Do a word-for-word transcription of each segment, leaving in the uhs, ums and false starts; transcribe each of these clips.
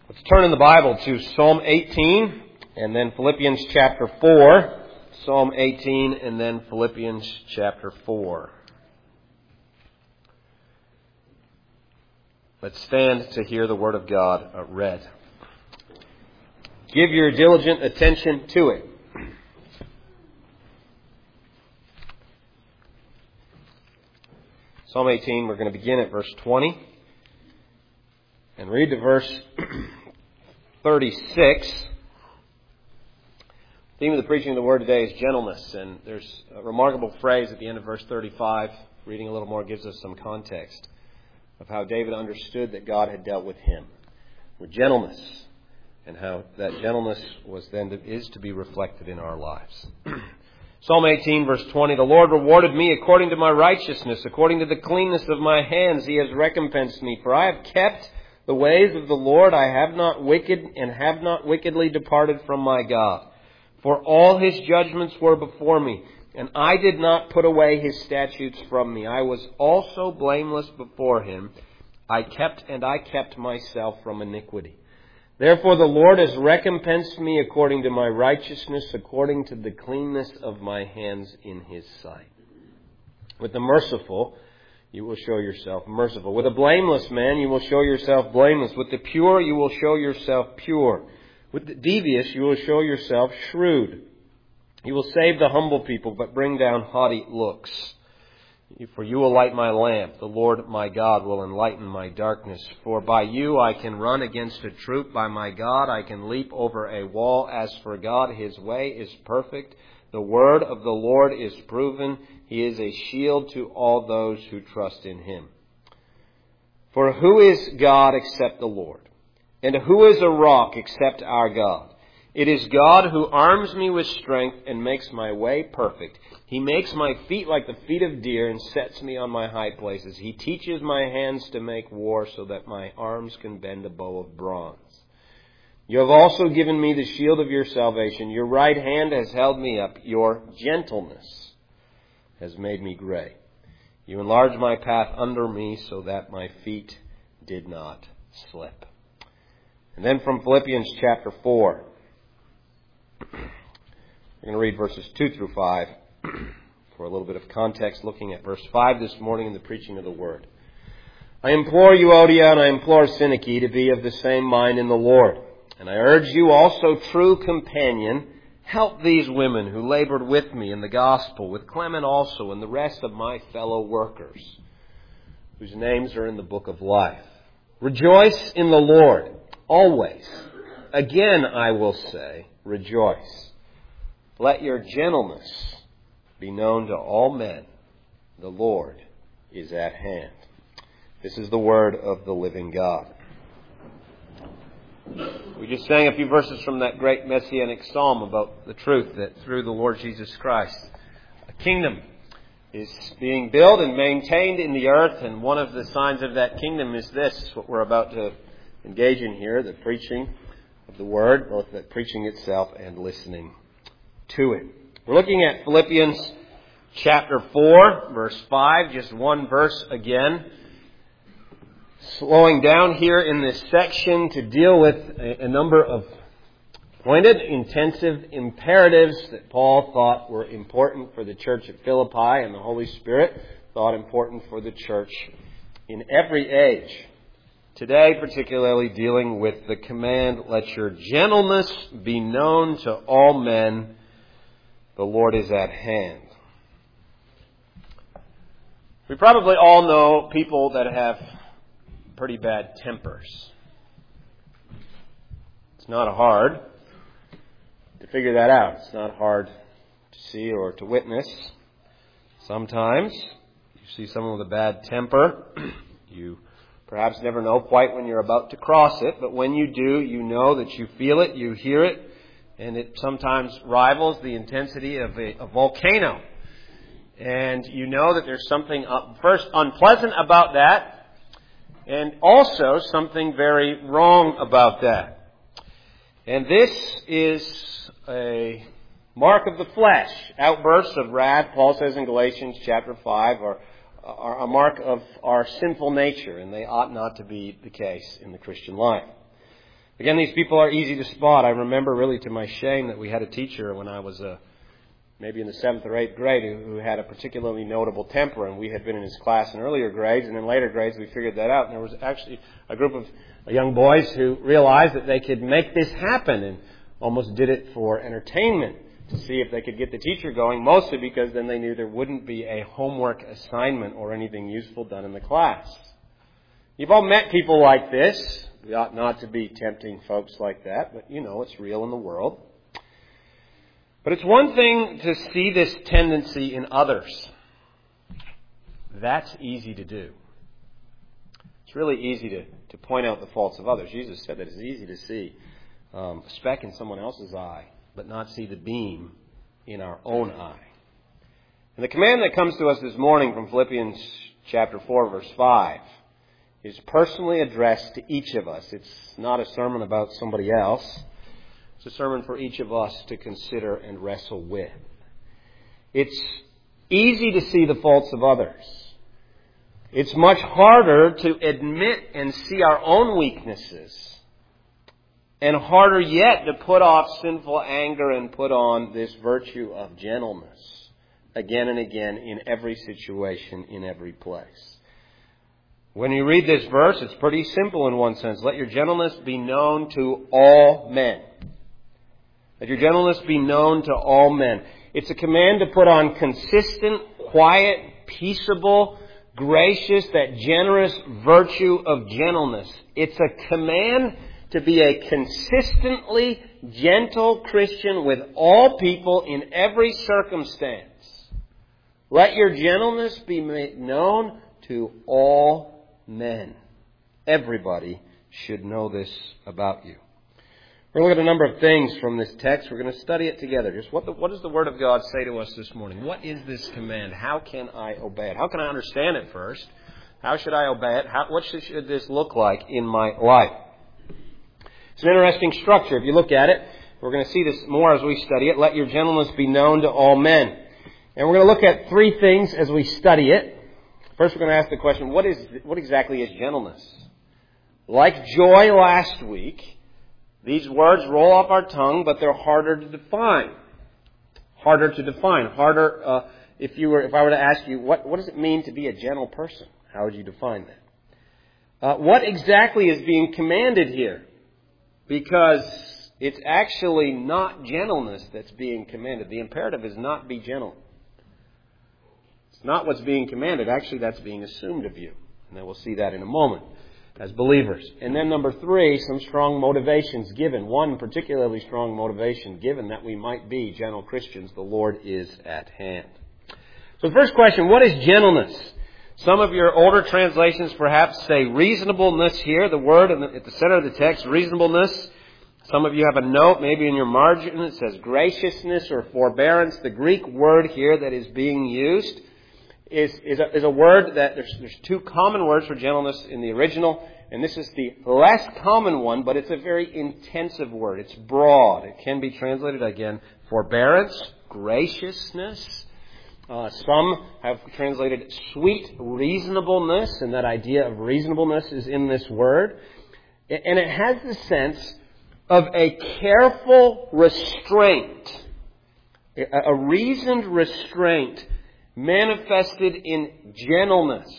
Let's turn in the Bible to Psalm eighteen and then Philippians chapter four. Psalm eighteen and then Philippians chapter four. Let's stand to hear the Word of God read. Give your diligent attention to it. Psalm eighteen, we're going to begin at verse twenty and read to verse thirty-six. The theme of the preaching of the Word today is gentleness, and there's a remarkable phrase at the end of verse thirty-five. Reading a little more gives us some context of how David understood that God had dealt with him with gentleness, and how that gentleness was then to, is to be reflected in our lives. Psalm eighteen, verse twenty, the Lord rewarded me according to my righteousness, according to the cleanness of my hands he has recompensed me. For I have kept the ways of the Lord, I have not wicked and have not wickedly departed from my God. For all his judgments were before me, and I did not put away his statutes from me. I was also blameless before him. I kept and I kept myself from iniquity. Therefore the Lord has recompensed me according to my righteousness, according to the cleanness of my hands in his sight. With the merciful, you will show yourself merciful. With a blameless man, you will show yourself blameless. With the pure, you will show yourself pure. With the devious, you will show yourself shrewd. You will save the humble people, but bring down haughty looks. For you will light my lamp. The Lord my God will enlighten my darkness. For by you I can run against a troop. By my God I can leap over a wall. As for God, his way is perfect. The word of the Lord is proven. He is a shield to all those who trust in him. For who is God except the Lord? And who is a rock except our God? It is God who arms me with strength and makes my way perfect. He makes my feet like the feet of deer and sets me on my high places. He teaches my hands to make war so that my arms can bend a bow of bronze. You have also given me the shield of your salvation. Your right hand has held me up. Your gentleness has made me gray. You enlarged my path under me so that my feet did not slip. And then from Philippians chapter four. We're going to read verses two through five for a little bit of context, looking at verse five this morning in the preaching of the Word. I implore you, Euodia, and I implore Syntyche to be of the same mind in the Lord. And I urge you also, true companion, help these women who labored with me in the gospel, with Clement also and the rest of my fellow workers, whose names are in the book of life. Rejoice in the Lord, always. Again, I will say, rejoice. Let your gentleness be known to all men. The Lord is at hand. This is the word of the living God. We just sang a few verses from that great messianic psalm about the truth that through the Lord Jesus Christ, a kingdom is being built and maintained in the earth. And one of the signs of that kingdom is this, what we're about to engage in here, the preaching of the Word, both the preaching itself and listening to it. We're looking at Philippians chapter four, verse five, just one verse again. Slowing down here in this section to deal with a, a number of pointed, intensive imperatives that Paul thought were important for the church at Philippi, and the Holy Spirit thought important for the church in every age. Today, particularly dealing with the command, let your gentleness be known to all men. The Lord is at hand. We probably all know people that have pretty bad tempers. It's not hard to figure that out. It's not hard to see or to witness. Sometimes you see someone with a bad temper. You perhaps never know quite when you're about to cross it, but when you do, you know that you feel it, you hear it, and it sometimes rivals the intensity of a, a volcano. And you know that there's something, uh, first, unpleasant about that, and also something very wrong about that. And this is a mark of the flesh. Outbursts of wrath, Paul says in Galatians chapter five, are, are a mark of our sinful nature, and they ought not to be the case in the Christian life. Again, these people are easy to spot. I remember really to my shame that we had a teacher when I was uh, maybe in the seventh or eighth grade who, who had a particularly notable temper, and we had been in his class in earlier grades, and in later grades we figured that out. And there was actually a group of young boys who realized that they could make this happen and almost did it for entertainment to see if they could get the teacher going, mostly because then they knew there wouldn't be a homework assignment or anything useful done in the class. You've all met people like this. We ought not to be tempting folks like that, but you know, it's real in the world. But it's one thing to see this tendency in others. That's easy to do. It's really easy to, to point out the faults of others. Jesus said that it's easy to see um, a speck in someone else's eye, but not see the beam in our own eye. And the command that comes to us this morning from Philippians chapter four, verse five, is personally addressed to each of us. It's not a sermon about somebody else. It's a sermon for each of us to consider and wrestle with. It's easy to see the faults of others. It's much harder to admit and see our own weaknesses. And harder yet to put off sinful anger and put on this virtue of gentleness again and again in every situation, in every place. When you read this verse, it's pretty simple in one sense. Let your gentleness be known to all men. Let your gentleness be known to all men. It's a command to put on consistent, quiet, peaceable, gracious, that generous virtue of gentleness. It's a command to be a consistently gentle Christian with all people in every circumstance. Let your gentleness be made known to all men. Everybody should know this about you. We're going to look at a number of things from this text. We're going to study it together. Just what, the, what does the Word of God say to us this morning? What is this command? How can I obey it? How can I understand it first? How should I obey it? How, what should, should this look like in my life? It's an interesting structure. If you look at it, we're going to see this more as we study it. Let your gentleness be known to all men. And we're going to look at three things as we study it. First, we're going to ask the question, what is what exactly is gentleness? Like joy last week, these words roll off our tongue, but they're harder to define. Harder to define. Harder, uh, if you were, if I were to ask you, what, what does it mean to be a gentle person? How would you define that? Uh, what exactly is being commanded here? Because it's actually not gentleness that's being commanded. The imperative is not be gentle. It's not what's being commanded. Actually, that's being assumed of you. And then we'll see that in a moment as believers. And then number three, some strong motivations given. One particularly strong motivation given that we might be gentle Christians. The Lord is at hand. So the first question, what is gentleness? Some of your older translations perhaps say reasonableness here. The word at the center of the text, reasonableness. Some of you have a note, maybe in your margin, it says graciousness or forbearance. The Greek word here that is being used is, is, a, is a word that there's, there's two common words for gentleness in the original, and this is the less common one, but it's a very intensive word. It's broad. It can be translated again, forbearance, graciousness. Uh, some have translated sweet reasonableness, and that idea of reasonableness is in this word. And it has the sense of a careful restraint, a reasoned restraint manifested in gentleness.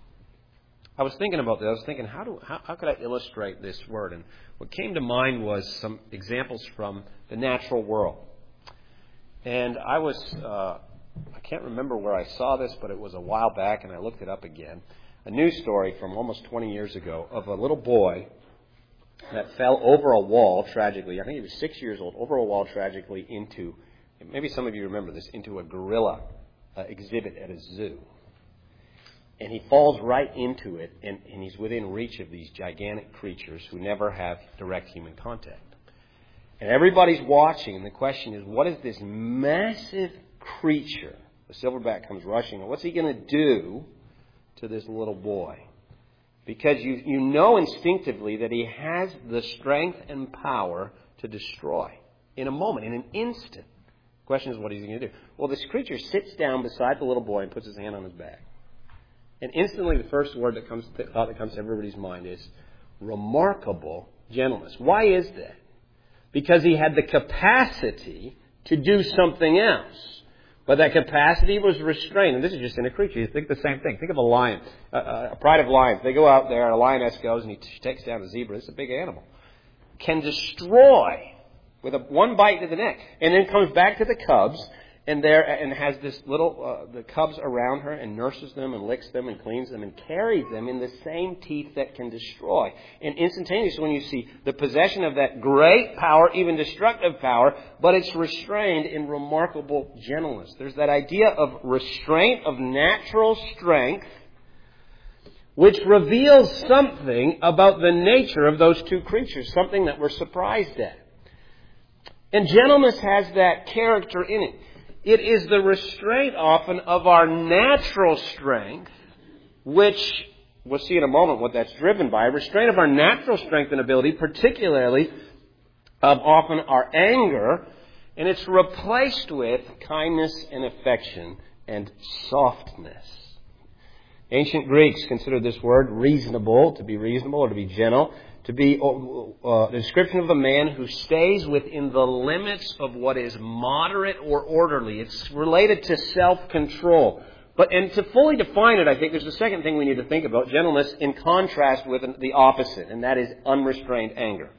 I was thinking about this. I was thinking, how do how, how could I illustrate this word? And what came to mind was some examples from the natural world. And I was, uh, I can't remember where I saw this, but it was a while back, and I looked it up again. A news story from almost twenty years ago of a little boy that fell over a wall tragically. I think he was six years old, over a wall tragically into, maybe some of you remember this, into a gorilla uh, exhibit at a zoo. And he falls right into it, and, and he's within reach of these gigantic creatures who never have direct human contact. And everybody's watching, and the question is, what is this massive creature? The silverback comes rushing, and what's he going to do to this little boy? Because you, you know instinctively that he has the strength and power to destroy in a moment, in an instant. The question is, what is he going to do? Well, this creature sits down beside the little boy and puts his hand on his back. And instantly the first word that comes to, thought that comes to everybody's mind is remarkable gentleness. Why is that? Because he had the capacity to do something else. But that capacity was restrained. And this is just in a creature. You think the same thing. Think of a lion, a, a pride of lions. They go out there, a lioness goes, and he t- takes down a zebra. It's a big animal. Can destroy with a, one bite to the neck. And then comes back to the cubs and there and has this little, uh, the cubs around her and nurses them and licks them and cleans them and carries them in the same teeth that can destroy. And instantaneously when you see the possession of that great power, even destructive power, but it's restrained in remarkable gentleness. There's that idea of restraint, of natural strength, which reveals something about the nature of those two creatures, something that we're surprised at. And gentleness has that character in it. It is the restraint often of our natural strength, which we'll see in a moment what that's driven by. A restraint of our natural strength and ability, particularly of often our anger, and it's replaced with kindness and affection and softness. Ancient Greeks considered this word reasonable, to be reasonable or to be gentle, to be uh, the description of a man who stays within the limits of what is moderate or orderly. It's related to self-control. But and to fully define it, I think there's a second thing we need to think about, gentleness in contrast with the opposite, and that is unrestrained anger.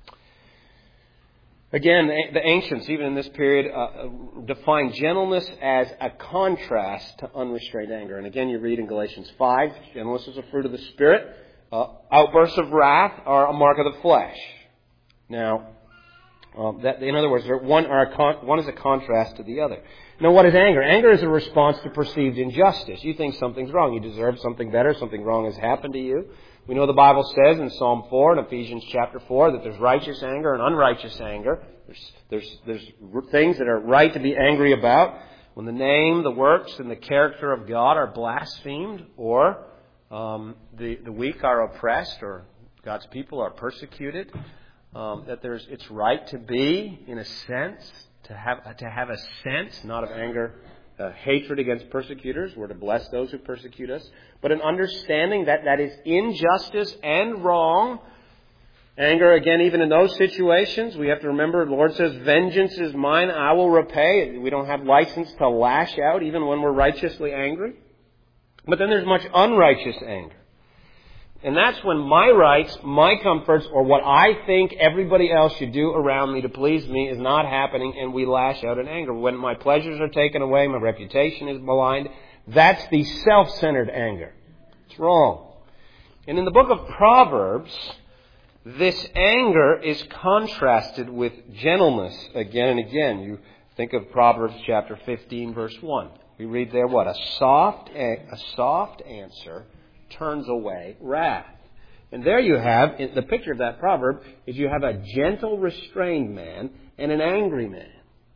Again, the ancients, even in this period, uh, define gentleness as a contrast to unrestrained anger. And again, you read in Galatians five, gentleness is a fruit of the Spirit. Uh, outbursts of wrath are a mark of the flesh. Now, um, that, in other words, one, are a con- one is a contrast to the other. Now, what is anger? Anger is a response to perceived injustice. You think something's wrong. You deserve something better. Something wrong has happened to you. We know the Bible says in Psalm four and Ephesians chapter four that there's righteous anger and unrighteous anger. There's, there's, there's things that are right to be angry about when the name, the works, and the character of God are blasphemed, or Um, the, the weak are oppressed, or God's people are persecuted. Um, that there's, it's right to be, in a sense, to have to have a sense, not of anger, uh, hatred against persecutors. We're to bless those who persecute us, but an understanding that that is injustice and wrong. Anger, again, even in those situations, we have to remember the Lord says, "Vengeance is mine; I will repay." We don't have license to lash out, even when we're righteously angry. But then there's much unrighteous anger. And that's when my rights, my comforts, or what I think everybody else should do around me to please me is not happening, and we lash out in anger. When my pleasures are taken away, my reputation is maligned, that's the self-centered anger. It's wrong. And in the book of Proverbs, this anger is contrasted with gentleness again and again. You think of Proverbs chapter fifteen, verse one. We read there what? A soft, a soft answer turns away wrath. And there you have, the picture of that proverb is you have a gentle, restrained man and an angry man.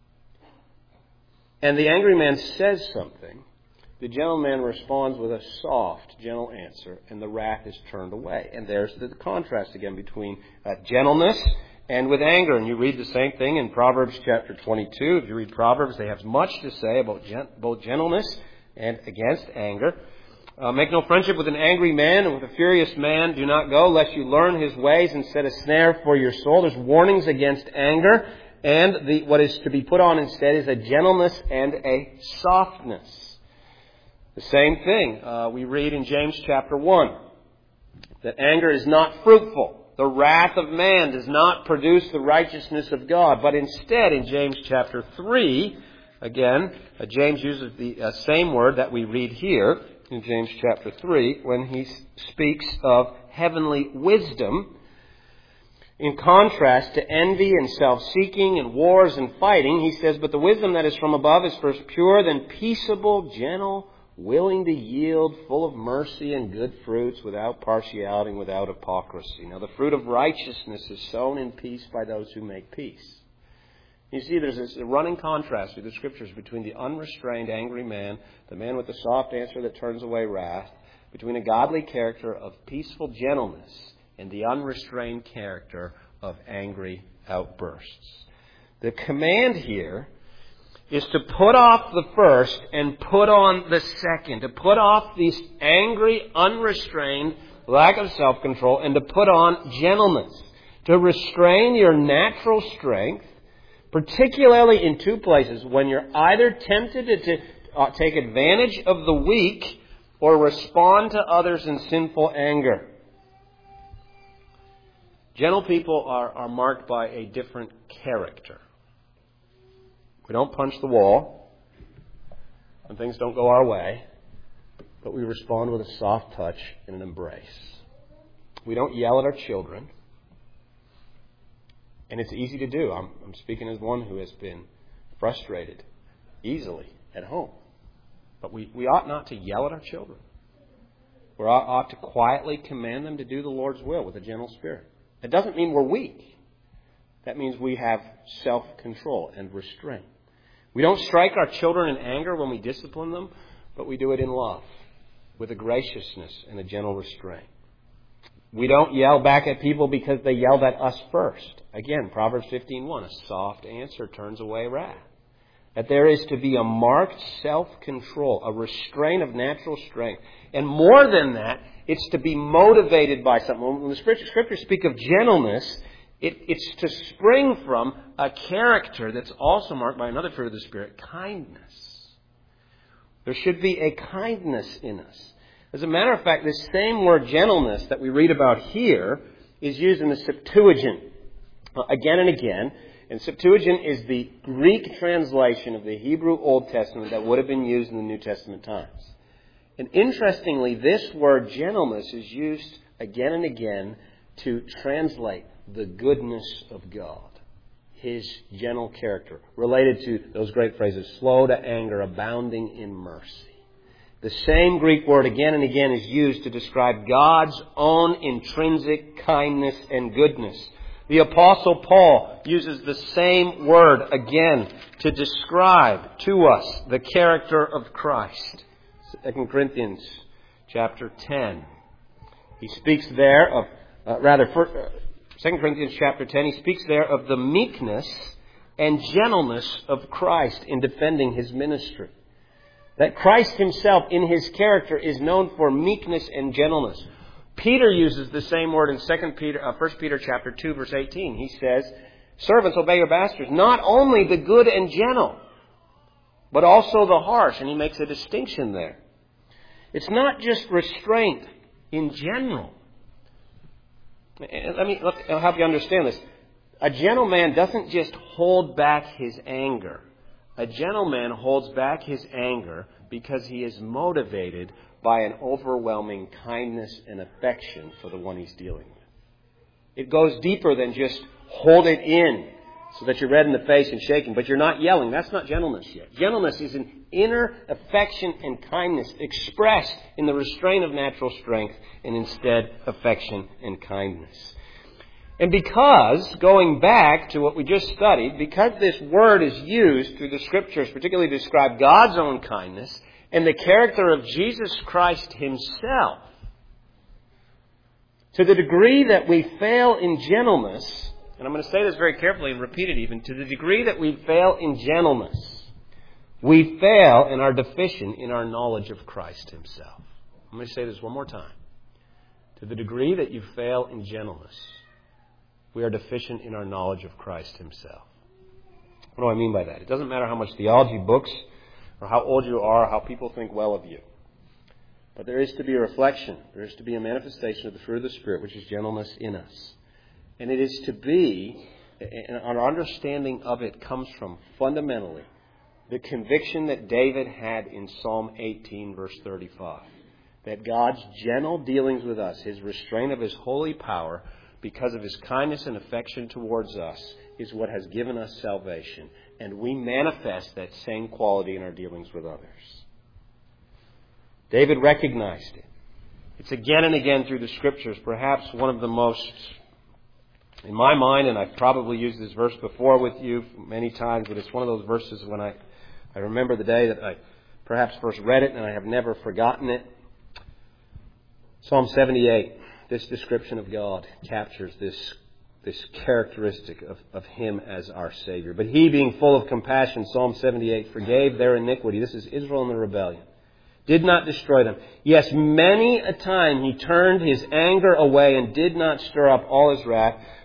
And the angry man says something. The gentle man responds with a soft, gentle answer, and the wrath is turned away. And there's the contrast again between uh, gentleness and with anger. And you read the same thing in Proverbs chapter twenty-two. If you read Proverbs, they have much to say about gent- both gentleness and against anger. Uh, make no friendship with an angry man, and with a furious man do not go, lest you learn his ways and set a snare for your soul. There's warnings against anger, and the, what is to be put on instead is a gentleness and a softness. The same thing uh, we read in James chapter one, that anger is not fruitful. The wrath of man does not produce the righteousness of God. But instead, in James chapter three, again, uh, James uses the uh, same word that we read here in James chapter three when he speaks of heavenly wisdom. In contrast to envy and self-seeking and wars and fighting, he says, "But the wisdom that is from above is first pure, then peaceable, gentle, willing to yield, full of mercy and good fruits, without partiality and without hypocrisy." Now, the fruit of righteousness is sown in peace by those who make peace. You see, there's this running contrast through the Scriptures between the unrestrained, angry man, the man with the soft answer that turns away wrath, between a godly character of peaceful gentleness and the unrestrained character of angry outbursts. The command here is to put off the first and put on the second. To put off this angry, unrestrained lack of self-control and to put on gentleness. to restrain your natural strength, particularly in two places, when you're either tempted to, to uh, take advantage of the weak or respond to others in sinful anger. Gentle people are, are marked by a different character. We don't punch the wall when things don't go our way, but we respond with a soft touch and an embrace. We don't yell at our children. And it's easy to do. I'm, I'm speaking as one who has been frustrated easily at home. But we, we ought not to yell at our children. We ought, ought to quietly command them to do the Lord's will with a gentle spirit. It doesn't mean we're weak. That means we have self-control and restraint. We don't strike our children in anger when we discipline them, but we do it in love, with a graciousness and a gentle restraint. We don't yell back at people because they yelled at us first. Again, Proverbs fifteen one, a soft answer turns away wrath. That there is to be a marked self-control, a restraint of natural strength. And more than that, it's to be motivated by something. When the Scriptures speak of gentleness, it, it's to spring from a character that's also marked by another fruit of the Spirit, kindness. There should be a kindness in us. As a matter of fact, this same word gentleness that we read about here is used in the Septuagint again and again. And Septuagint is the Greek translation of the Hebrew Old Testament that would have been used in the New Testament times. And interestingly, this word gentleness is used again and again to translate the goodness of God, His gentle character, related to those great phrases, slow to anger, abounding in mercy. The same Greek word again and again is used to describe God's own intrinsic kindness and goodness. The Apostle Paul uses the same word again to describe to us the character of Christ. Second Corinthians chapter ten. He speaks there of, uh, rather, for, uh, Second Corinthians chapter ten, he speaks there of the meekness and gentleness of Christ in defending His ministry. That Christ Himself in His character is known for meekness and gentleness. Peter uses the same word in Second Peter, uh, First Peter chapter two, verse eighteen. He says, "Servants, obey your masters, not only the good and gentle, but also the harsh." And he makes a distinction there. It's not just restraint in general. Let me let, I'll help you understand this. A gentle man doesn't just hold back his anger. A gentle man holds back his anger because he is motivated by an overwhelming kindness and affection for the one he's dealing with. It goes deeper than just hold it in so that you're red in the face and shaking, but you're not yelling. That's not gentleness yet. Gentleness is an inner affection and kindness expressed in the restraint of natural strength and instead affection and kindness. And because, going back to what we just studied, because this word is used through the Scriptures, particularly to describe God's own kindness and the character of Jesus Christ Himself, to the degree that we fail in gentleness, and I'm going to say this very carefully and repeat it even, to the degree that we fail in gentleness, we fail and are deficient in our knowledge of Christ Himself. I'm going to say this one more time. To the degree that you fail in gentleness, we are deficient in our knowledge of Christ Himself. What do I mean by that? It doesn't matter how much theology books or how old you are, how people think well of you. But there is to be a reflection. There is to be a manifestation of the fruit of the Spirit, which is gentleness in us. And it is to be, and our understanding of it comes from fundamentally the conviction that David had in Psalm eighteen, verse thirty-five. That God's gentle dealings with us, His restraint of His holy power, because of His kindness and affection towards us, is what has given us salvation. And we manifest that same quality in our dealings with others. David recognized it. It's again and again through the Scriptures, perhaps one of the most, in my mind, and I've probably used this verse before with you many times, but it's one of those verses when I, I remember the day that I perhaps first read it and I have never forgotten it. Psalm seventy-eight. This description of God captures this, this characteristic of, of Him as our Savior. But He, being full of compassion, Psalm seventy-eight, forgave their iniquity. This is Israel in the rebellion. Did not destroy them. Yes, many a time He turned His anger away and did not stir up all His wrath.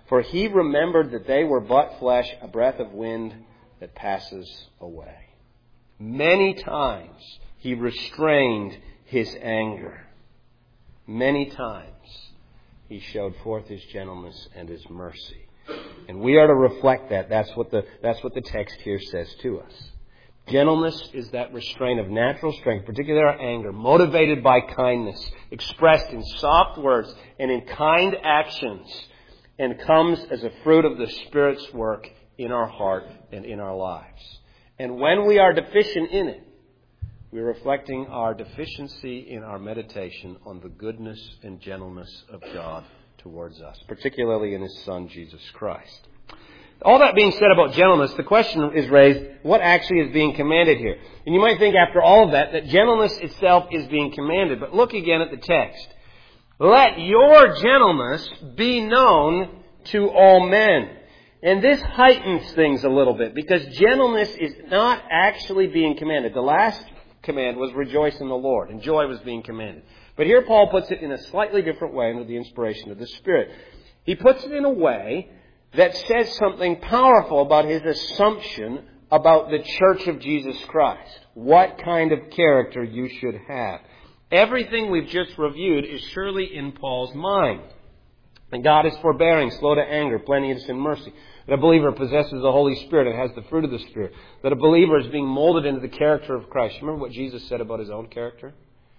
For he remembered that they were but flesh, a breath of wind that passes away. Many times he restrained his anger. Many times he showed forth his gentleness and his mercy. And we are to reflect that. That's what the, that's what the text here says to us. Gentleness is that restraint of natural strength, particularly our anger, motivated by kindness, expressed in soft words and in kind actions, and comes as a fruit of the Spirit's work in our heart and in our lives. And when we are deficient in it, we're reflecting our deficiency in our meditation on the goodness and gentleness of God towards us, particularly in His Son, Jesus Christ. All that being said about gentleness, the question is raised, what actually is being commanded here? And you might think after all of that, that gentleness itself is being commanded. But look again at the text. Let your gentleness be known to all men. And this heightens things a little bit, because gentleness is not actually being commanded. The last command was rejoice in the Lord, and joy was being commanded. But here Paul puts it in a slightly different way under the inspiration of the Spirit. He puts it in a way that says something powerful about his assumption about the Church of Jesus Christ. What kind of character you should have. Everything we've just reviewed is surely in Paul's mind. And God is forbearing, slow to anger, plenteous in mercy. That a believer possesses the Holy Spirit and has the fruit of the Spirit. That a believer is being molded into the character of Christ. Remember what Jesus said about His own character?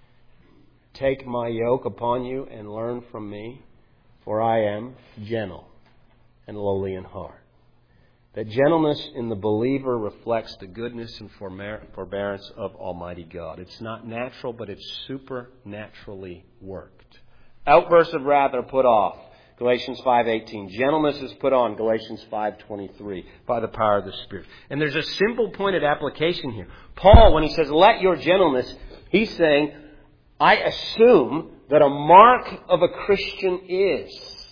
Take my yoke upon you and learn from me, for I am gentle and lowly in heart. That gentleness in the believer reflects the goodness and forbearance of Almighty God. It's not natural, but it's supernaturally worked. Outbursts of wrath are put off. Galatians five eighteen. Gentleness is put on. Galatians five twenty-three. By the power of the Spirit. And there's a simple pointed application here. Paul, when he says, let your gentleness, he's saying, I assume that a mark of a Christian is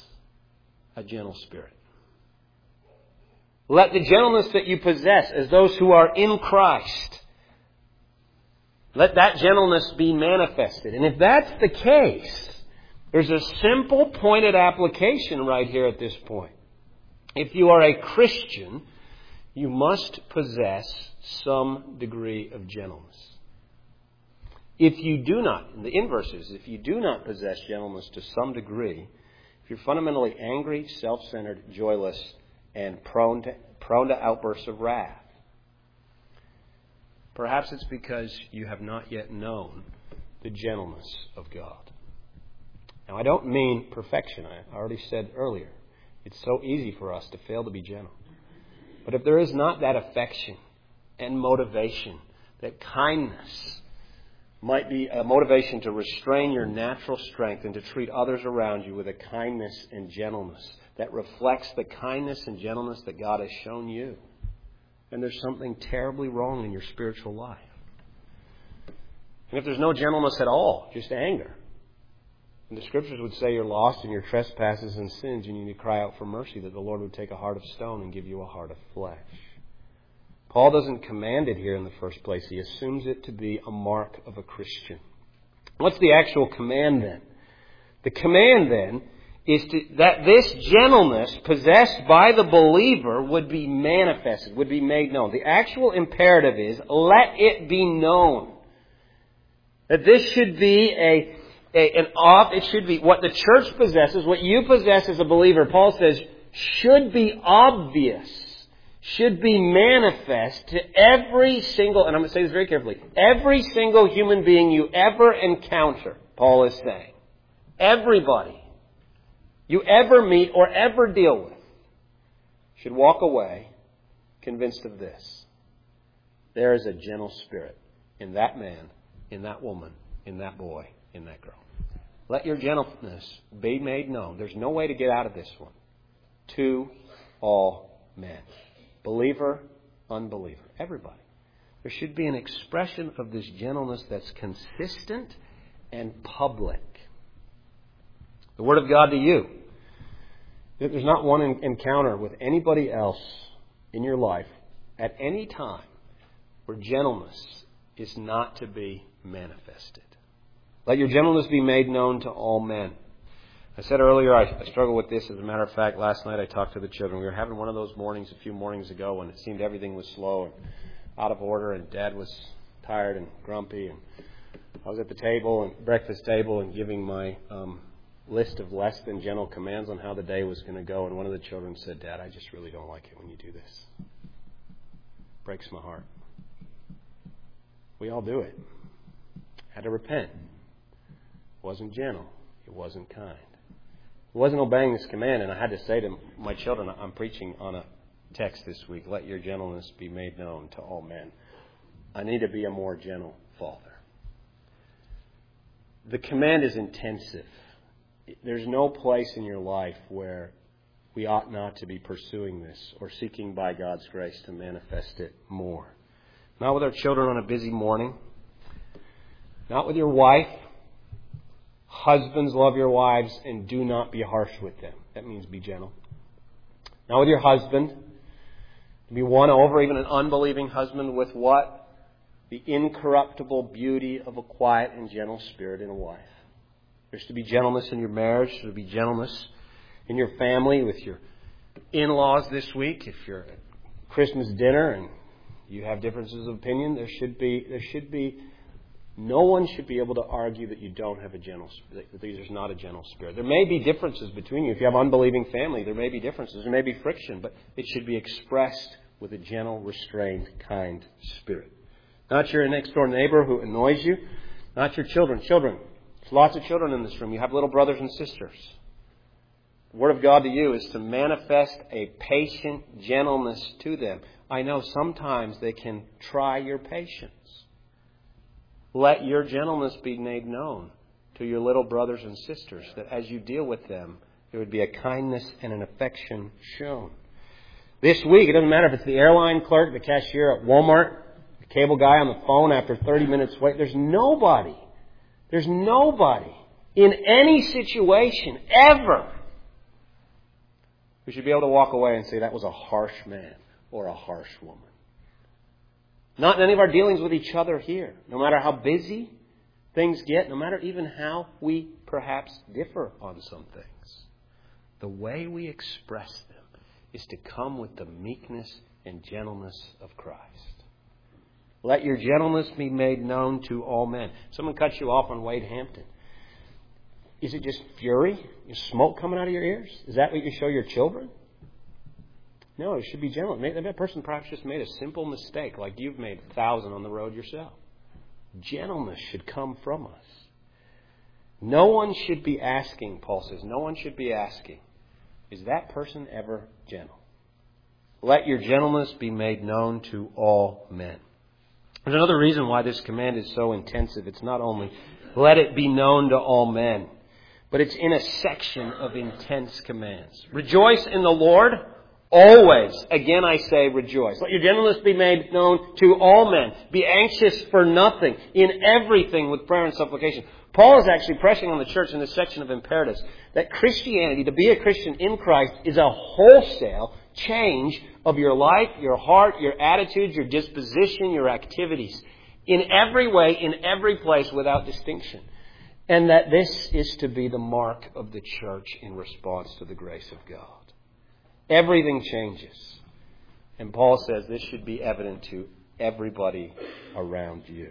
a gentle spirit. Let the gentleness that you possess as those who are in Christ, let that gentleness be manifested. And if that's the case, there's a simple pointed application right here at this point. If you are a Christian, you must possess some degree of gentleness. If you do not, in the inverse is, if you do not possess gentleness to some degree, if you're fundamentally angry, self-centered, joyless, and prone to, prone to outbursts of wrath, perhaps it's because you have not yet known the gentleness of God. Now, I don't mean perfection. I already said earlier, it's so easy for us to fail to be gentle. But if there is not that affection and motivation, that kindness might be a motivation to restrain your natural strength and to treat others around you with a kindness and gentleness that reflects the kindness and gentleness that God has shown you, then there's something terribly wrong in your spiritual life. And if there's no gentleness at all, just anger, and the Scriptures would say you're lost in your trespasses and sins, you need to cry out for mercy that the Lord would take a heart of stone and give you a heart of flesh. Paul doesn't command it here in the first place. He assumes it to be a mark of a Christian. What's the actual command then? The command then is to, that this gentleness possessed by the believer would be manifested, would be made known. The actual imperative is, let it be known. That this should be a A, an off, it should be what the church possesses, what you possess as a believer, Paul says, should be obvious, should be manifest to every single, and I'm going to say this very carefully, every single human being you ever encounter, Paul is saying. Everybody you ever meet or ever deal with should walk away convinced of this. There is a gentle spirit in that man, in that woman, in that boy, in that girl. Let your gentleness be made known. There's no way to get out of this one. To all men. Believer, unbeliever. Everybody. There should be an expression of this gentleness that's consistent and public. The Word of God to you. There's not one encounter with anybody else in your life at any time where gentleness is not to be manifested. Let your gentleness be made known to all men. I said earlier I, I struggle with this. As a matter of fact, last night I talked to the children. We were having one of those mornings a few mornings ago when it seemed everything was slow and out of order, and Dad was tired and grumpy. And I was at the table, and breakfast table, and giving my um, list of less than gentle commands on how the day was going to go. And one of the children said, "Dad, I just really don't like it when you do this. Breaks my heart." We all do it. Had to repent. It wasn't gentle. It wasn't kind. It wasn't obeying this command, and I had to say to my children, I'm preaching on a text this week, let your gentleness be made known to all men. I need to be a more gentle father. The command is intensive. There's no place in your life where we ought not to be pursuing this or seeking by God's grace to manifest it more. Not with our children on a busy morning. Not with your wife. Husbands, love your wives and do not be harsh with them. That means be gentle. Not with your husband. To be won over, even an unbelieving husband, with what? The incorruptible beauty of a quiet and gentle spirit in a wife. There's to be gentleness in your marriage. There's to be gentleness in your family, with your in-laws this week. If you're at Christmas dinner and you have differences of opinion, there should be, there should be, no one should be able to argue that you don't have a gentle, that there's not a gentle spirit. There may be differences between you. If you have unbelieving family, there may be differences. There may be friction, but it should be expressed with a gentle, restrained, kind spirit. Not your next door neighbor who annoys you. Not your children. Children. There's lots of children in this room. You have little brothers and sisters. The Word of God to you is to manifest a patient gentleness to them. I know sometimes they can try your patience. Let your gentleness be made known to your little brothers and sisters, that as you deal with them, there would be a kindness and an affection shown. This week, it doesn't matter if it's the airline clerk, the cashier at Walmart, the cable guy on the phone after thirty minutes wait. There's nobody, there's nobody in any situation ever who should be able to walk away and say that was a harsh man or a harsh woman. Not in any of our dealings with each other here. No matter how busy things get, no matter even how we perhaps differ on some things. The way we express them is to come with the meekness and gentleness of Christ. Let your gentleness be made known to all men. Someone cuts you off on Wade Hampton. Is it just fury? Is smoke coming out of your ears? Is that what you show your children? No, it should be gentle. That person perhaps just made a simple mistake, like you've made a thousand on the road yourself. Gentleness should come from us. No one should be asking, Paul says, no one should be asking, is that person ever gentle? Let your gentleness be made known to all men. There's another reason why this command is so intensive. It's not only let it be known to all men, but it's in a section of intense commands. Rejoice in the Lord. Always, again I say, rejoice. Let your gentleness be made known to all men. Be anxious for nothing, in everything with prayer and supplication. Paul is actually pressing on the church in this section of imperatives that Christianity, to be a Christian in Christ, is a wholesale change of your life, your heart, your attitudes, your disposition, your activities. In every way, in every place, without distinction. And that this is to be the mark of the church in response to the grace of God. Everything changes. And Paul says this should be evident to everybody around you.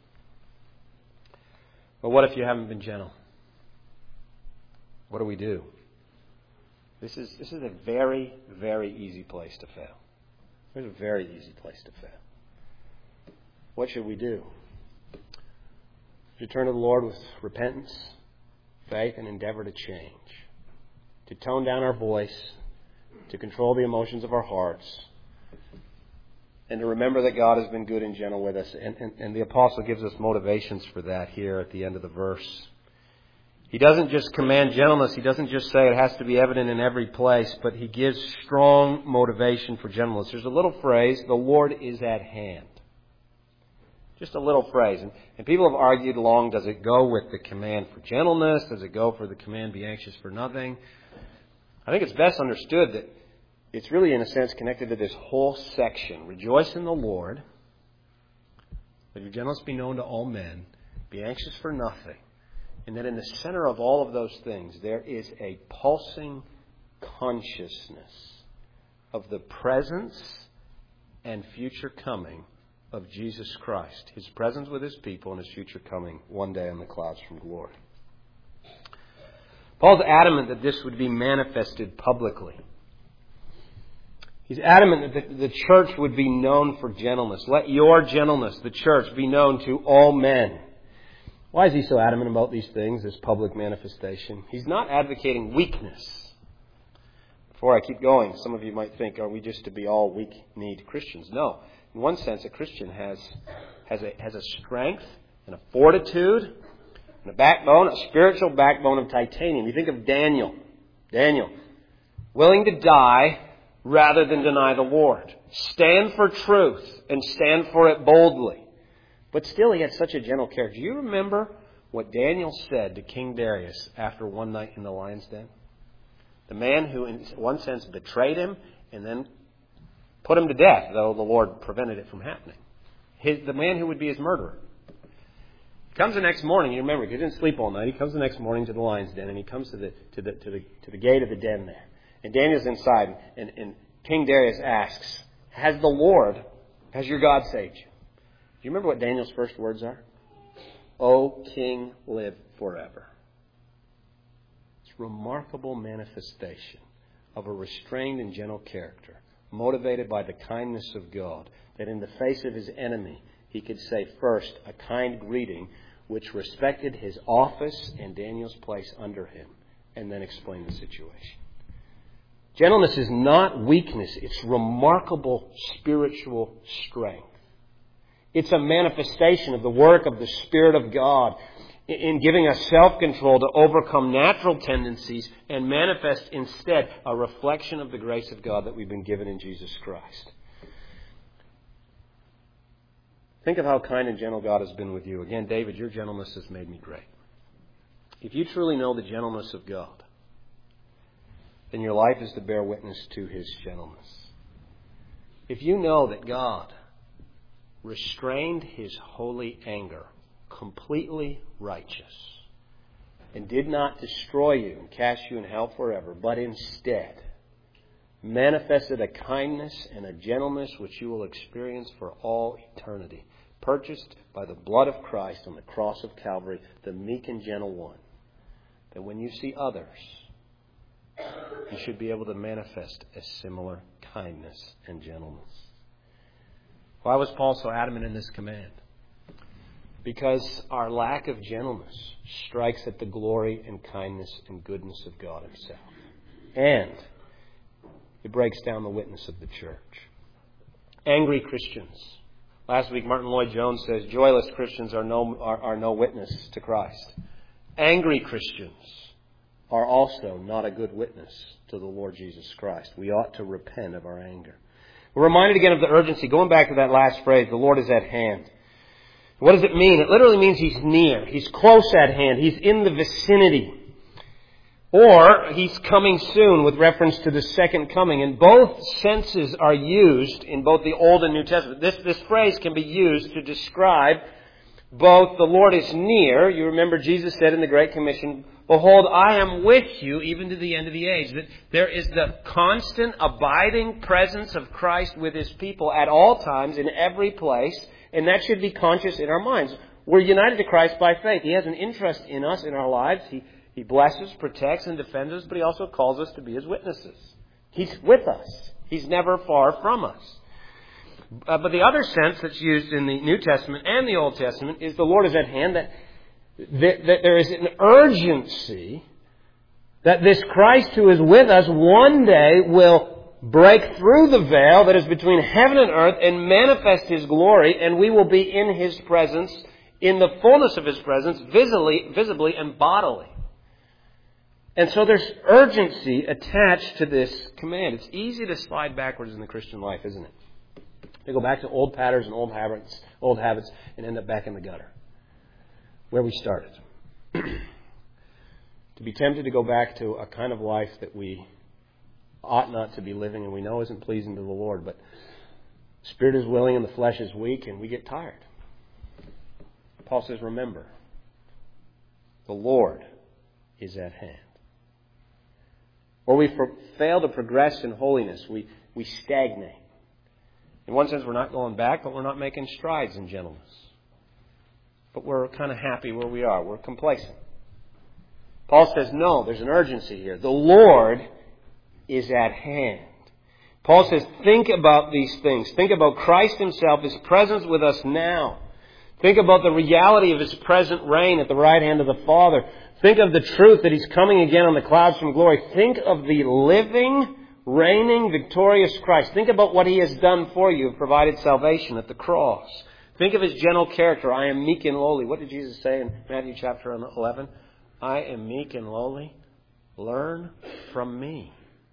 But what if you haven't been gentle? What do we do? This is this is a very, very easy place to fail. It's a very easy place to fail. What should we do? To turn to the Lord with repentance, faith, and endeavor to change. To tone down our voice, to control the emotions of our hearts, and to remember that God has been good and gentle with us. And, and, and the apostle gives us motivations for that here at the end of the verse. He doesn't just command gentleness. He doesn't just say it has to be evident in every place, but he gives strong motivation for gentleness. There's a little phrase, the Lord is at hand. Just a little phrase. And, and people have argued long, does it go with the command for gentleness? Does it go for the command, be anxious for nothing? I think it's best understood that it's really, in a sense, connected to this whole section. Rejoice in the Lord. Let your gentleness be known to all men. Be anxious for nothing. And that in the center of all of those things, there is a pulsing consciousness of the presence and future coming of Jesus Christ. His presence with His people and His future coming one day on the clouds from glory. Paul's adamant that this would be manifested publicly. He's adamant that the, the church would be known for gentleness. Let your gentleness, the church, be known to all men. Why is he so adamant about these things, this public manifestation? He's not advocating weakness. Before I keep going, some of you might think, are we just to be all weak-kneed Christians? No. In one sense, a Christian has, has, a, has a strength and a fortitude and a backbone, a spiritual backbone of titanium. You think of Daniel. Daniel, willing to die rather than deny the Lord. Stand for truth and stand for it boldly. But still he had such a gentle character. Do you remember what Daniel said to King Darius after one night in the lion's den? The man who in one sense betrayed him and then put him to death, though the Lord prevented it from happening. His, the man who would be his murderer. He comes the next morning, you remember, he didn't sleep all night. He comes the next morning to the lion's den and he comes to the to the to the to the gate of the den there. And Daniel's inside and, and King Darius asks, Has the Lord, has your God saved you? Do you remember what Daniel's first words are? O King, live forever. It's a remarkable manifestation of a restrained and gentle character, motivated by the kindness of God, that in the face of his enemy, he could say first a kind greeting which respected his office and Daniel's place under him, and then explain the situation. Gentleness is not weakness. It's remarkable spiritual strength. It's a manifestation of the work of the Spirit of God in giving us self-control to overcome natural tendencies and manifest instead a reflection of the grace of God that we've been given in Jesus Christ. Think of how kind and gentle God has been with you. Again, David, your gentleness has made me great. If you truly know the gentleness of God, then your life is to bear witness to His gentleness. If you know that God restrained His holy anger, completely righteous, and did not destroy you and cast you in hell forever, but instead manifested a kindness and a gentleness which you will experience for all eternity, purchased by the blood of Christ on the cross of Calvary, the meek and gentle one, that when you see others, you should be able to manifest a similar kindness and gentleness. Why was Paul so adamant in this command? Because our lack of gentleness strikes at the glory and kindness and goodness of God Himself. And it breaks down the witness of the church. Angry Christians. Last week, Martin Lloyd-Jones says, joyless Christians are no, are, are no witness to Christ. Angry Christians are also not a good witness to the Lord Jesus Christ. We ought to repent of our anger. We're reminded again of the urgency. Going back to that last phrase, the Lord is at hand. What does it mean? It literally means He's near. He's close at hand. He's in the vicinity. Or He's coming soon with reference to the second coming. And both senses are used in both the Old and New Testament. This, this phrase can be used to describe both the Lord is near. You remember Jesus said in the Great Commission, Behold, I am with you even to the end of the age. That there is the constant, abiding presence of Christ with His people at all times, in every place. And that should be conscious in our minds. We're united to Christ by faith. He has an interest in us, in our lives. He, he blesses, protects, and defends us, but He also calls us to be His witnesses. He's with us. He's never far from us. Uh, but the other sense that's used in the New Testament and the Old Testament is the Lord is at hand, that, that, that there is an urgency that this Christ who is with us one day will break through the veil that is between heaven and earth and manifest His glory, and we will be in His presence, in the fullness of His presence, visibly, visibly and bodily. And so there's urgency attached to this command. It's easy to slide backwards in the Christian life, isn't it? They go back to old patterns and old habits, old habits, and end up back in the gutter, where we started. To be tempted to go back to a kind of life that we ought not to be living and we know isn't pleasing to the Lord, but the spirit is willing and the flesh is weak and we get tired. Paul says, remember, The Lord is at hand. Or we pro- fail to progress in holiness. We, we stagnate. In one sense, we're not going back, but we're not making strides in gentleness. But we're kind of happy where we are. We're complacent. Paul says, no, there's an urgency here. The Lord is at hand. Paul says, think about these things. Think about Christ Himself, His presence with us now. Think about the reality of His present reign at the right hand of the Father. Think of the truth that He's coming again on the clouds from glory. Think of the living, reigning, victorious Christ. Think about what He has done for you, provided salvation at the cross. Think of His gentle character. I am meek and lowly. What did Jesus say in Matthew chapter eleven? I am meek and lowly. Learn from me.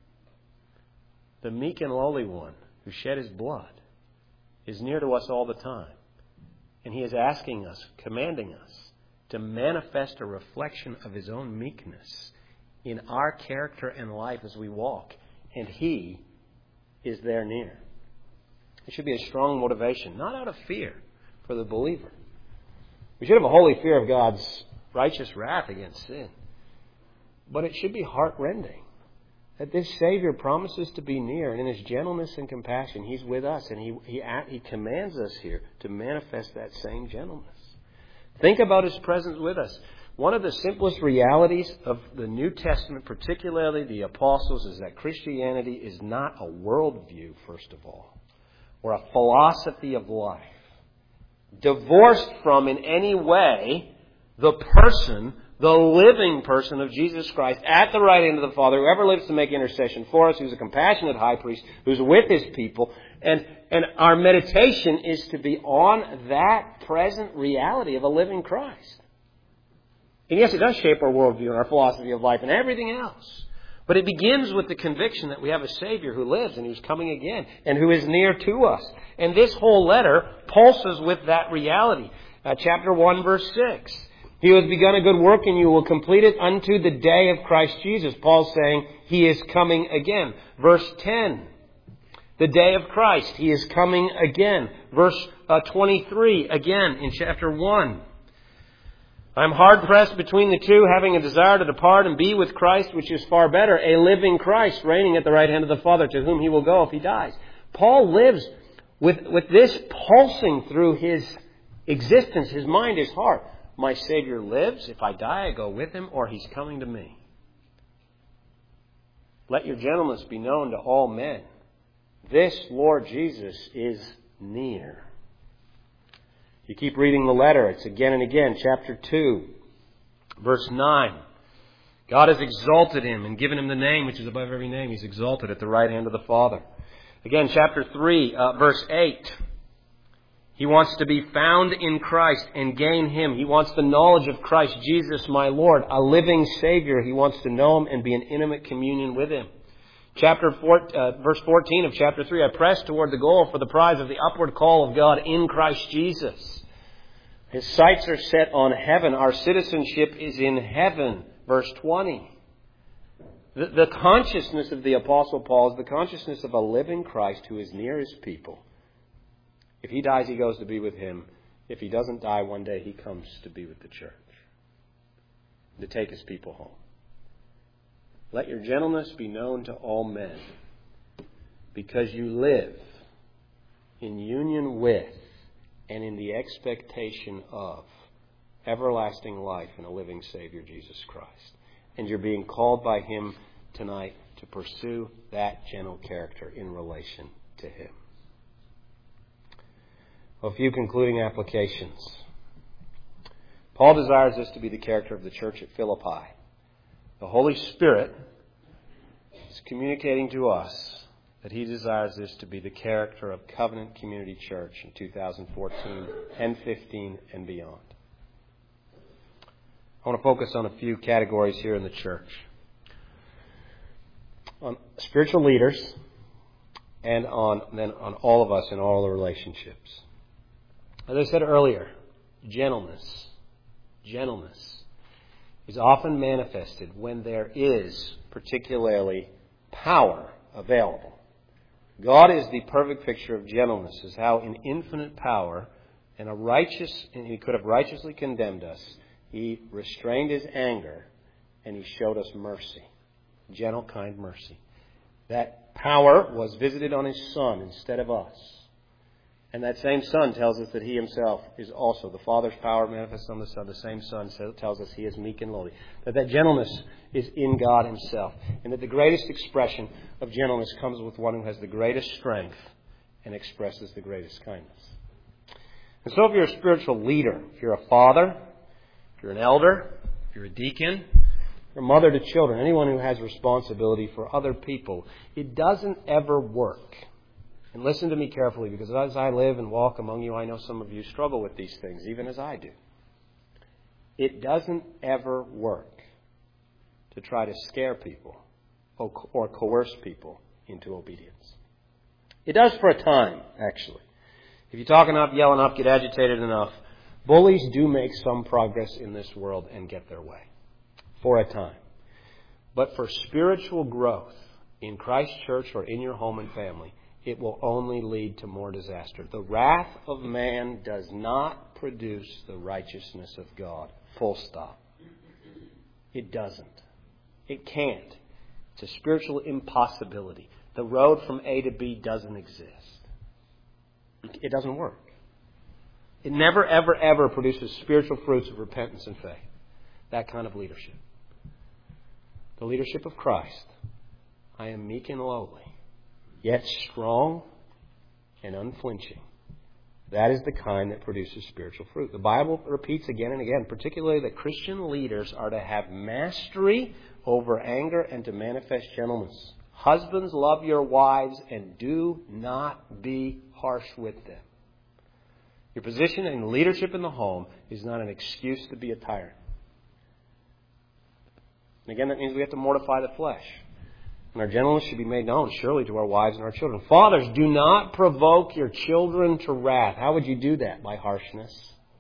The meek and lowly one who shed His blood is near to us all the time. And He is asking us, commanding us, to manifest a reflection of His own meekness in our character and life as we walk. And He is there near. It should be a strong motivation, not out of fear for the believer. We should have a holy fear of God's righteous wrath against sin. But it should be heart-rending that this Savior promises to be near, and in His gentleness and compassion, He's with us, and He, he, he commands us here to manifest that same gentleness. Think about His presence with us. One of the simplest realities of the New Testament, particularly the apostles, is that Christianity is not a worldview, first of all, or a philosophy of life, divorced from in any way the person, the living person of Jesus Christ at the right hand of the Father, who ever lives to make intercession for us, who's a compassionate high priest, who's with His people. And, and our meditation is to be on that present reality of a living Christ. And yes, it does shape our worldview and our philosophy of life and everything else. But it begins with the conviction that we have a Savior who lives and who's coming again and who is near to us. And this whole letter pulses with that reality. Uh, chapter one, verse six. He who has begun a good work in you will complete it unto the day of Christ Jesus. Paul's saying He is coming again. Verse ten. The day of Christ. He is coming again. Verse uh, twenty-three. Again in chapter one. I am hard pressed between the two, having a desire to depart and be with Christ, which is far better. A living Christ reigning at the right hand of the Father, to whom He will go if He dies. Paul lives with, with this pulsing through his existence, his mind, his heart. My Savior lives. If I die, I go with Him, or He's coming to me. Let your gentleness be known to all men. This Lord Jesus is near. You keep reading the letter. It's again and again. Chapter two, verse nine. God has exalted Him and given Him the name which is above every name. He's exalted at the right hand of the Father. Again, chapter three, uh, verse eight. He wants to be found in Christ and gain Him. He wants the knowledge of Christ Jesus, my Lord, a living Savior. He wants to know Him and be in intimate communion with Him. Chapter four, uh, verse fourteen of chapter three, I press toward the goal for the prize of the upward call of God in Christ Jesus. His sights are set on heaven. Our citizenship is in heaven. Verse twenty. The, the consciousness of the Apostle Paul is the consciousness of a living Christ who is near His people. If He dies, He goes to be with Him. If He doesn't die, one day He comes to be with the church, to take His people home. Let your gentleness be known to all men, because you live in union with and in the expectation of everlasting life in a living Savior, Jesus Christ. And you're being called by Him tonight to pursue that gentle character in relation to Him. A few concluding applications. Paul desires this to be the character of the church at Philippi. The Holy Spirit is communicating to us that He desires this to be the character of Covenant Community Church in two thousand fourteen and fifteen and beyond. I want to focus on a few categories here in the church. On spiritual leaders and on then on all of us in all the relationships. As I said earlier, gentleness, gentleness is often manifested when there is particularly power available. God is the perfect picture of gentleness, is how in infinite power and a righteous, and He could have righteously condemned us, He restrained His anger, and He showed us mercy. Gentle, kind mercy. That power was visited on His Son instead of us. And that same Son tells us that He Himself is also the Father's power manifest on the Son. The same Son tells us He is meek and lowly. That that gentleness is in God Himself. And that the greatest expression of gentleness comes with one who has the greatest strength and expresses the greatest kindness. And so if you're a spiritual leader, if you're a father, if you're an elder, if you're a deacon, or mother to children, anyone who has responsibility for other people, it doesn't ever work. And listen to me carefully, because as I live and walk among you, I know some of you struggle with these things, even as I do. It doesn't ever work to try to scare people or coerce people into obedience. It does for a time, actually. If you talk enough, yell enough, get agitated enough, bullies do make some progress in this world and get their way. For a time. But for spiritual growth in Christ's church or in your home and family, it will only lead to more disaster. The wrath of man does not produce the righteousness of God. Full stop. It doesn't. It can't. It's a spiritual impossibility. The road from A to B doesn't exist. It doesn't work. It never, ever, ever produces spiritual fruits of repentance and faith. That kind of leadership. The leadership of Christ. I am meek and lowly, yet strong and unflinching. That is the kind that produces spiritual fruit. The Bible repeats again and again, particularly that Christian leaders are to have mastery over anger and to manifest gentleness. Husbands, love your wives and do not be harsh with them. Your position in leadership in the home is not an excuse to be a tyrant. And again, that means we have to mortify the flesh. And our gentleness should be made known, surely, to our wives and our children. Fathers, do not provoke your children to wrath. How would you do that? By harshness.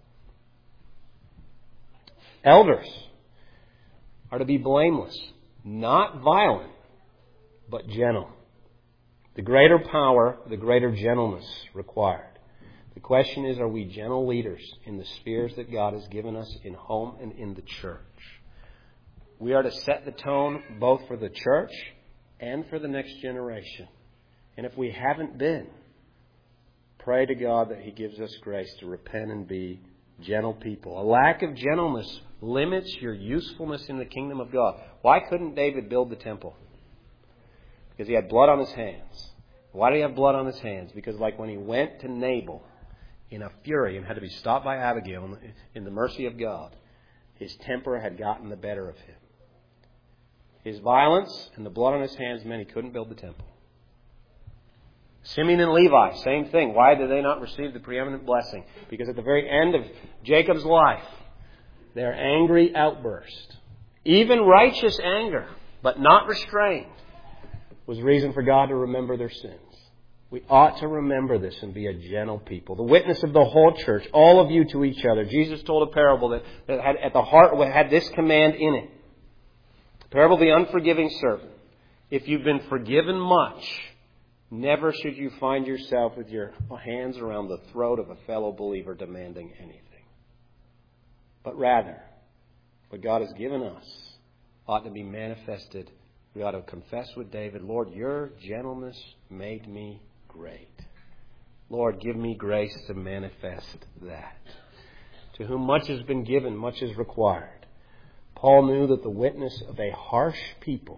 Elders are to be blameless, not violent, but gentle. The greater power, the greater gentleness required. The question is, are we gentle leaders in the spheres that God has given us in home and in the church? We are to set the tone both for the church and for the next generation. And if we haven't been, pray to God that He gives us grace to repent and be gentle people. A lack of gentleness limits your usefulness in the kingdom of God. Why couldn't David build the temple? Because he had blood on his hands. Why did he have blood on his hands? Because like when he went to Nabal in a fury and had to be stopped by Abigail in the mercy of God, his temper had gotten the better of him. His violence and the blood on his hands meant he couldn't build the temple. Simeon and Levi, same thing. Why did they not receive the preeminent blessing? Because at the very end of Jacob's life, their angry outburst, even righteous anger, but not restrained, was reason for God to remember their sins. We ought to remember this and be a gentle people. The witness of the whole church, all of you to each other. Jesus told a parable that, that had at the heart had this command in it. The parable of the unforgiving servant. If you've been forgiven much, never should you find yourself with your hands around the throat of a fellow believer demanding anything. But rather, what God has given us ought to be manifested. We ought to confess with David, Lord, your gentleness made me great. Lord, give me grace to manifest that. To whom much has been given, much is required. Paul knew that the witness of a harsh people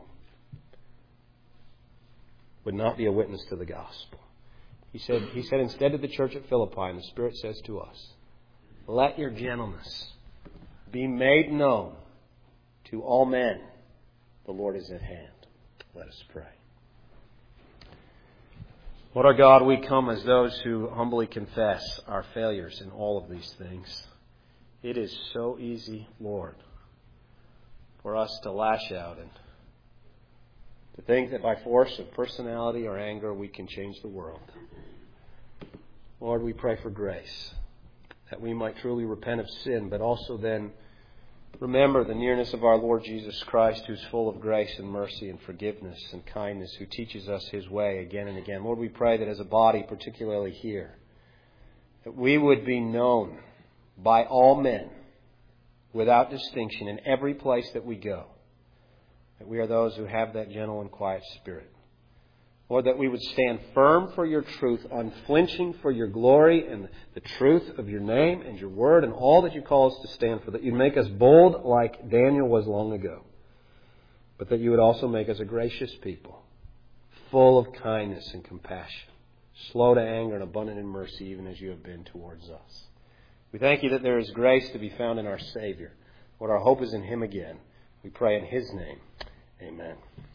would not be a witness to the gospel. He said, he said instead to the church at Philippi, and the Spirit says to us, let your gentleness be made known to all men. The Lord is at hand. Let us pray. Lord our God, we come as those who humbly confess our failures in all of these things. It is so easy, Lord, for us to lash out and to think that by force of personality or anger we can change the world. Lord, we pray for grace, that we might truly repent of sin, but also then remember the nearness of our Lord Jesus Christ, who's full of grace and mercy and forgiveness and kindness, who teaches us His way again and again. Lord, we pray that as a body, particularly here, that we would be known by all men without distinction in every place that we go. That we are those who have that gentle and quiet spirit. Lord, that we would stand firm for your truth, unflinching for your glory and the truth of your name and your word and all that you call us to stand for. That you'd make us bold like Daniel was long ago. But that you would also make us a gracious people, full of kindness and compassion, slow to anger and abundant in mercy, even as you have been towards us. We thank you that there is grace to be found in our Savior. Lord, our hope is in Him again. We pray in His name. Amen.